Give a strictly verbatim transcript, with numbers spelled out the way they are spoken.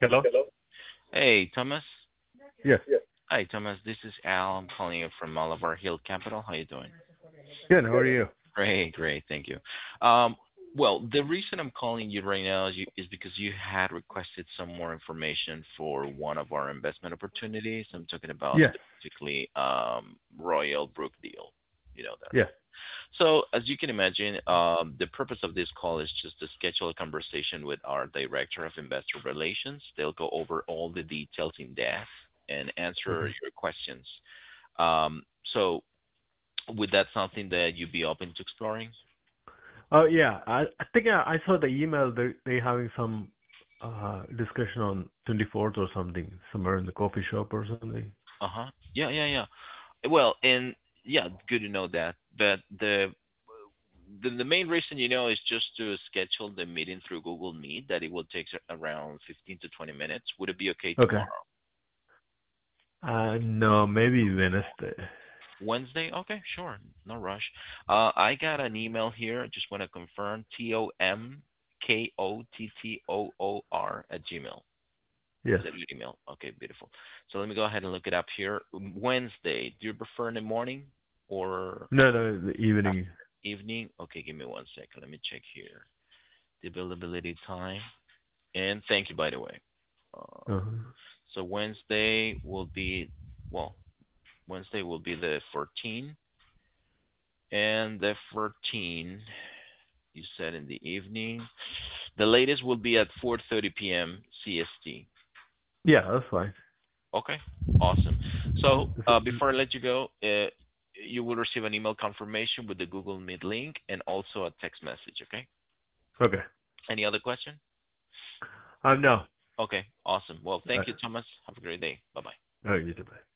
Hello? Hey, Thomas. Yes. Hi, Thomas. This is Al. I'm calling you from Malabar Hill Capital. How you doing? Good. How are you? Great, great. Thank you. Um, well, the reason I'm calling you right now is, you, is because you had requested some more information for one of our investment opportunities. I'm talking about Yes. specifically um, Royal Brook deal. You know that, Yes. right? So, as you can imagine, um, the purpose of this call is just to schedule a conversation with our Director of Investor Relations. They'll go over all the details in depth and answer Okay. your questions. Um, so, would that something that you'd be open to exploring? Oh yeah. I I think I, I saw the email. They they having some uh discussion on twenty-fourth or something, somewhere in the coffee shop or something. Uh huh. Yeah, yeah, yeah. Well, and yeah, good to know that. But the the, the main reason, you know, is just to schedule the meeting through Google Meet. That it will take around fifteen to twenty minutes. Would it be okay Okay. tomorrow? Uh no, maybe Wednesday. Wednesday? Okay, sure. No rush. Uh, I got an email here. I just want to confirm T O M K O T T O O R at Gmail. Yes. Is that your email? Okay, beautiful. So let me go ahead and look it up here. Wednesday. Do you prefer in the morning or No, no, the evening. evening? Okay, give me one second. Let me check here. The availability time. And thank you, by the way. Uh, Uh-huh. so Wednesday will be, well, Wednesday will be the fourteenth. And the fourteenth, you said in the evening. The latest will be at four thirty p m. C S T. Yeah, that's fine. Okay, awesome. So Is uh, it- before I let you go, uh, you will receive an email confirmation with the Google Meet link and also a text message. Okay. Okay. Any other question? Um no. Okay, awesome. Well, thank you, Okay. Thomas. Have a great day. Bye bye. All right, you too. Bye.